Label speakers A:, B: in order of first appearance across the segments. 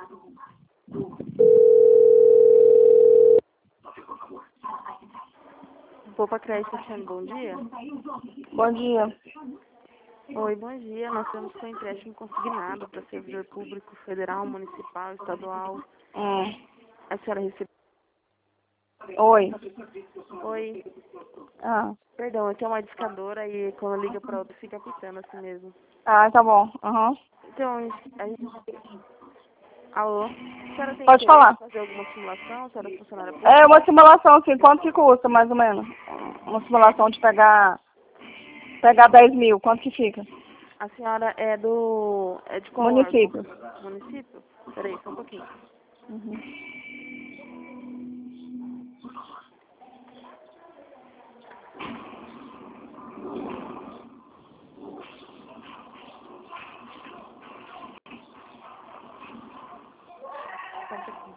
A: Poupa Crédito, Cristiano, bom dia.
B: Bom dia.
A: Oi, bom dia. Nós temos seu empréstimo consignado para servidor público federal, municipal, estadual. A senhora recebeu?
B: Oi.
A: Oi.
B: Perdão,
A: Aqui é uma discadora e quando liga para outra fica pitando assim mesmo.
B: tá bom.
A: Então, a gente... Alô? A senhora tem
B: Pode
A: interesse
B: falar.
A: em fazer alguma simulação? A senhora é funcionária
B: É
A: pública?
B: uma simulação, assim, quanto que custa, mais ou menos? Uma simulação de pegar 10 mil, quanto que fica?
A: A senhora é de qual
B: Município.
A: órgão? Município? Peraí, só um pouquinho. Só um pouquinho.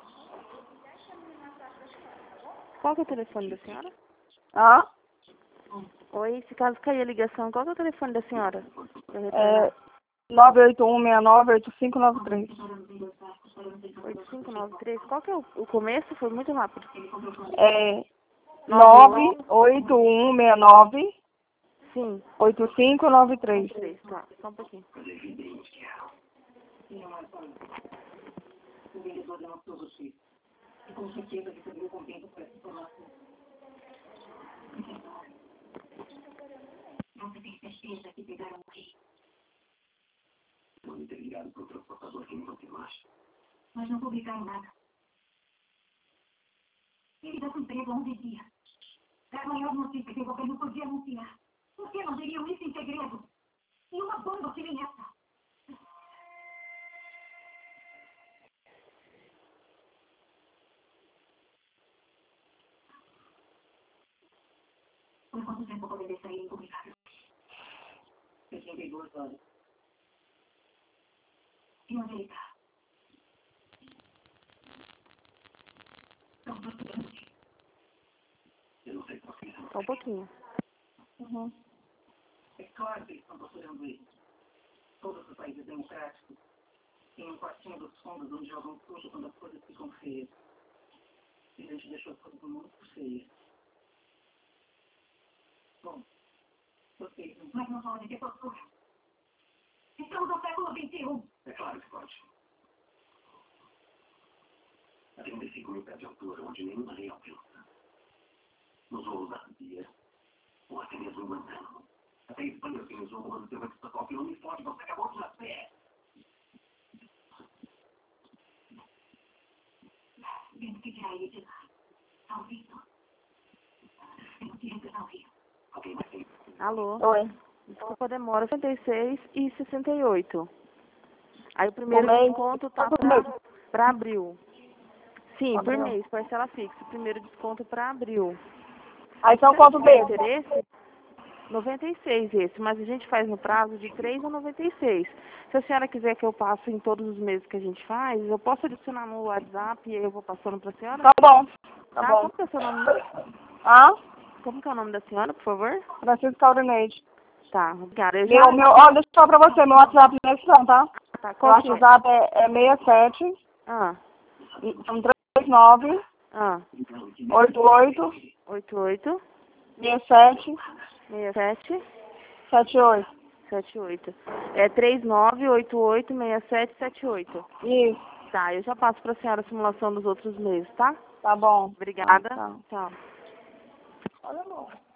A: Qual que é o telefone da senhora? Oi, se caso cair a ligação, qual que é o telefone da senhora? Pra eu retornar.
B: 981698593.
A: 8593. Qual que é o começo? Foi muito rápido.
B: 981698593.
A: Sim. 3, tá. Só um pouquinho.
C: Mas não publicaram nada. Ele dá emprego há 11 dias. É a maior notícia que o governo podia anunciar. Por que não diriam isso em segredo? E uma bomba que nem essa. Por quanto tempo poderia sair impublicável? 62 horas. E onde ele está?
A: Só um pouquinho.
C: É claro que eles estão procurando ele. Todos os países democráticos têm um quartinho dos fundos onde jogam sujo quando as coisas ficam feias. E a gente deixou as coisas muito feias. Bom, vocês não... Mas não podem ter postura. Estamos no século XXI. É claro que pode. A 35 mil pés de altura, onde nenhuma lei alcança. Nos voos da Arabia, ou até mesmo em Guantánamo. Até a Espanha organizou um ano de Sevastopol e não me fode, você acabou de nascer. Vendo que dirá ele de lá. Tá ouvindo? Eu não tinha que estar ouvindo. Alguém mais tem?
A: Alô?
B: Oi.
A: Desculpa a demora. 66 e 68. Aí o primeiro
B: mês?
A: desconto tá
B: Quanto mês?
A: pra abril. Sim, por
B: Abril.
A: mês, parcela fixa. Primeiro desconto pra abril.
B: Aí são quantos
A: Tem
B: meses?
A: interesse? 96 esse, mas a gente faz no prazo de 3 a 96. Se a senhora quiser que eu passe em todos os meses que a gente faz, eu posso adicionar no WhatsApp e aí eu vou passando pra senhora?
B: Tá bom.
A: Como que é o seu nome mesmo? Como que é o nome da senhora, por favor?
B: Francisco Caurinete.
A: Tá, obrigada. Eu
B: Ó, deixa eu falar pra você, meu WhatsApp não é esse não, tá?
A: Tá,
B: Meu
A: qual que é?
B: WhatsApp é 67
A: Ah,
B: 39
A: ah,
B: 88
A: 88
B: 67
A: 67
B: 78.
A: 78. É 39886778.
B: Isso,
A: Tá, eu já passo pra senhora a simulação dos outros meses, tá?
B: tá bom.
A: Obrigada.
B: Tá.
A: Tchau.
B: Olha, amor.